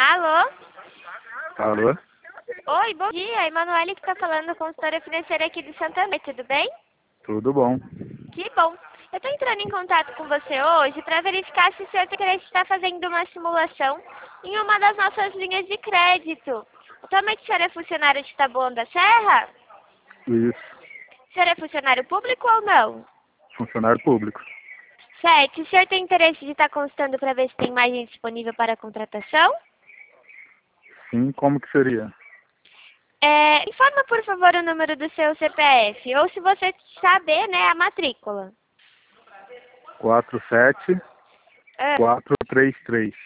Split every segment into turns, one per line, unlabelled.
Alô?
Alô?
Oi, bom dia. Emanuele que está falando, consultora financeira aqui de Santander, tudo bem?
Tudo bom.
Que bom. Eu estou entrando em contato com você hoje para verificar se o senhor está fazendo uma simulação em uma das nossas linhas de crédito. Atualmente o senhor é funcionário de Taboão da Serra?
Isso.
O senhor é funcionário público ou não?
Funcionário público.
Certo. O senhor tem interesse de estar consultando para ver se tem margem disponível para contratação?
Sim, como que seria?
Informa, por favor, o número do seu CPF, ou se você saber, né, a matrícula.
47433.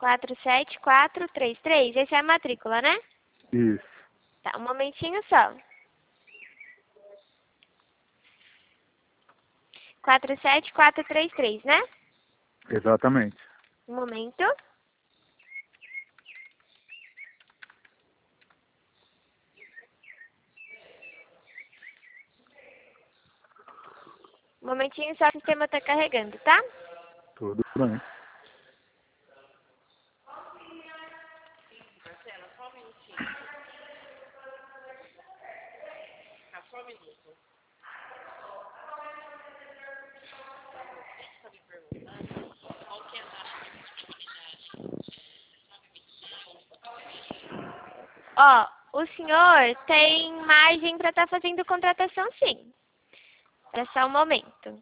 47433, essa é a matrícula, né?
Isso.
Tá, um momentinho só. 47433, né?
Exatamente.
Um momento. Um momentinho só, o sistema está carregando, tá?
Tudo bem.
Ó, o senhor tem margem para estar fazendo contratação, sim. É só um momento.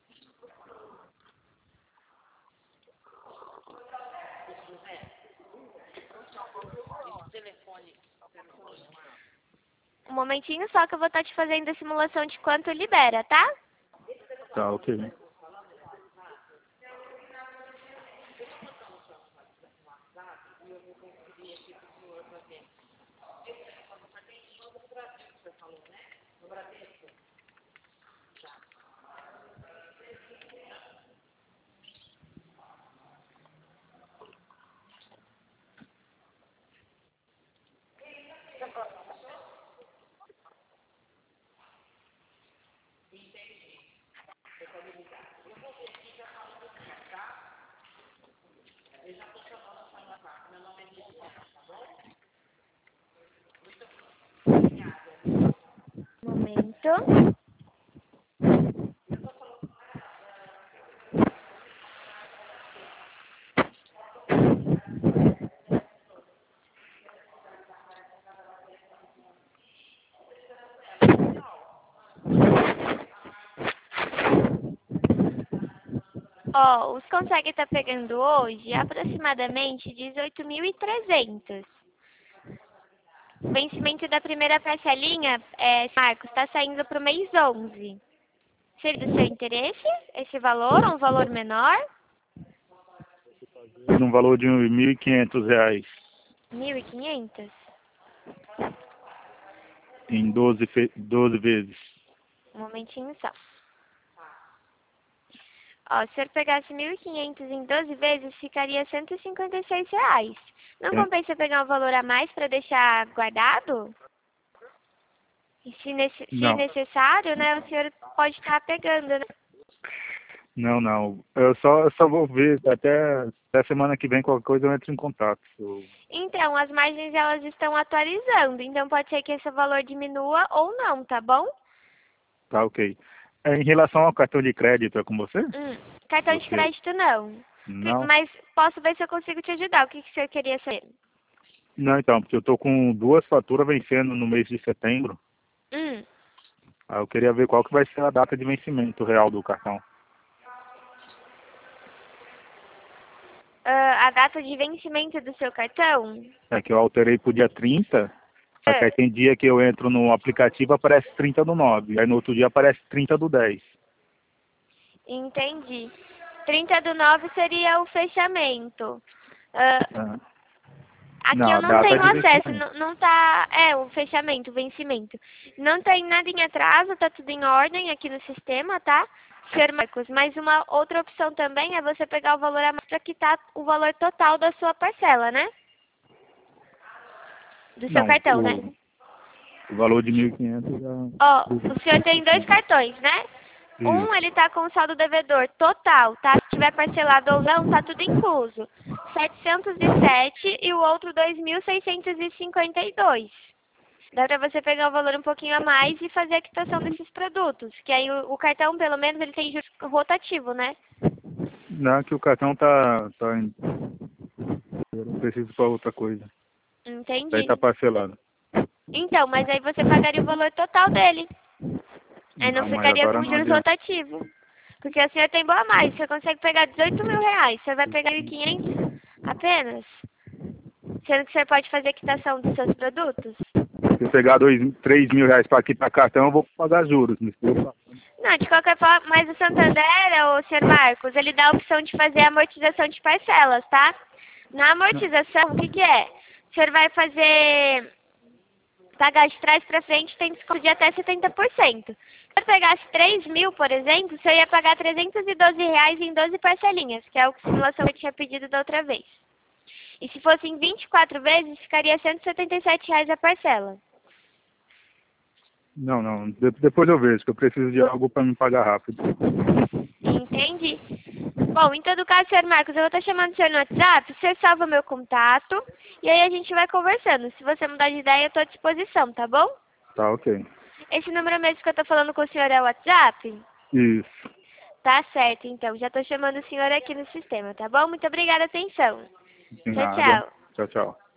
Um momentinho só que eu vou estar te fazendo a simulação de quanto libera, tá?
Tá, ok.
Um momento. Ó, os consegue estar pegando hoje aproximadamente 18.300. O vencimento da primeira parcelinha, Marcos, está saindo para o mês 11. Seria do seu interesse esse valor ou um valor menor?
Num valor de R$ 1.500
1.500?
em 12 vezes.
Um momentinho só. Ó, se eu pegasse 1.500 em 12 vezes, ficaria R$ 156. Não
É?
compensa pegar um valor a mais para deixar guardado? E se
Não.
necessário, né, o senhor pode estar pegando, né?
Não, não. Eu só vou ver até semana que vem, qualquer coisa eu entro em contato.
Então, as margens elas estão atualizando, então pode ser que esse valor diminua ou não, tá bom?
Tá, ok. Em relação ao cartão de crédito, é com você?
Cartão de
Você?
crédito não.
Não?
Mas posso ver se eu consigo te ajudar. O que que o senhor queria saber?
Não, então, porque eu tô com 2 faturas vencendo no mês de setembro.
Hum.
Aí eu queria ver qual que vai ser a data de vencimento real do cartão.
A data de vencimento do seu cartão?
É que eu alterei pro dia 30, só que aí tem dia que eu entro no aplicativo aparece 30/9, aí no outro dia aparece 30/10.
Entendi. 30/9 seria o fechamento. Ah,
Ah,
aqui
não,
eu
a
não
data
tenho
de
acesso,
vencimento.
não tá. O fechamento, o vencimento. Não tem nada em atraso, tá tudo em ordem aqui no sistema, tá? Senhor Marcos, mas uma outra opção também é você pegar o valor a mais para quitar o valor total da sua parcela, né? Do seu
Não,
cartão, né?
o valor de 1.500 já...
Ó, o senhor tem 2 cartões, né? Um, ele tá com o saldo devedor total, tá? Se tiver parcelado ou não, tá tudo incluso. 707 e o outro 2.652. Dá pra você pegar o valor um pouquinho a mais e fazer a quitação desses produtos. Que aí o cartão, pelo menos, ele tem juros rotativo, né?
Não, que o cartão tá eu não preciso para outra coisa.
Entendi.
Aí tá parcelado.
Então, mas aí você pagaria o valor total dele. Aí não
Não, mas
ficaria
agora
com
não
juros
adianta.
rotativos. Porque a senhora tem boa mais. Você consegue pegar 18 mil reais. Você vai pegar 1.500 apenas. Sendo que você pode fazer a quitação dos seus produtos.
Se eu pegar 3 mil reais para quitar cartão, eu vou pagar juros. Me explica.
Não, de qualquer forma, mas o Santander, o senhor Marcos, ele dá a opção de fazer a amortização de parcelas, tá? Na amortização, o que que é? O senhor vai fazer, pagar de trás para frente, tem desconto de até 70%. Se eu pegasse 3 mil, por exemplo, o senhor ia pagar R$ 312 em 12 parcelinhas, que é o que a simulação eu tinha pedido da outra vez. E se fosse em 24 vezes, ficaria R$ 177 a parcela.
Não. Depois eu vejo, que eu preciso de algo para me pagar rápido.
Entendi. Bom, em todo caso, senhor Marcos, eu vou estar chamando o senhor no WhatsApp, você salva meu contato e aí a gente vai conversando. Se você mudar de ideia, eu estou à disposição, tá bom?
Tá, ok.
Esse número mesmo que eu estou falando com o senhor é o WhatsApp?
Isso.
Tá certo, então. Já estou chamando o senhor aqui no sistema, tá bom? Muito obrigada, atenção.
De
Tchau,
nada.
tchau.
Tchau, tchau.